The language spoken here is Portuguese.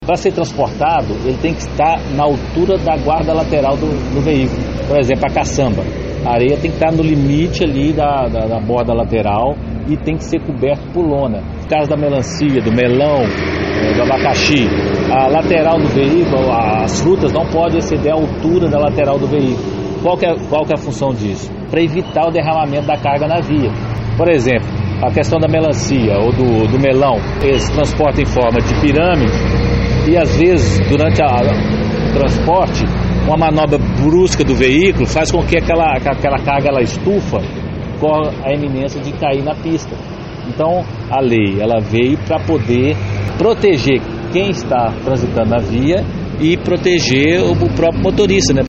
Para ser transportado, ele tem que estar na altura da guarda lateral do veículo. Por exemplo, a caçamba. A areia tem que estar no limite ali da borda lateral e tem que ser coberto por lona. No caso da melancia, do melão, do abacaxi, a lateral do veículo, as frutas não podem exceder a altura da lateral do veículo. Qual que é a função disso? Para evitar o derramamento da carga na via. Por exemplo, a questão da melancia ou do melão, eles transportam em forma de pirâmide e às vezes durante o transporte, uma manobra brusca do veículo faz com que aquela carga ela estufa, corre a iminência de cair na pista. Então a lei ela veio para poder proteger quem está transitando na via e proteger o próprio motorista, né?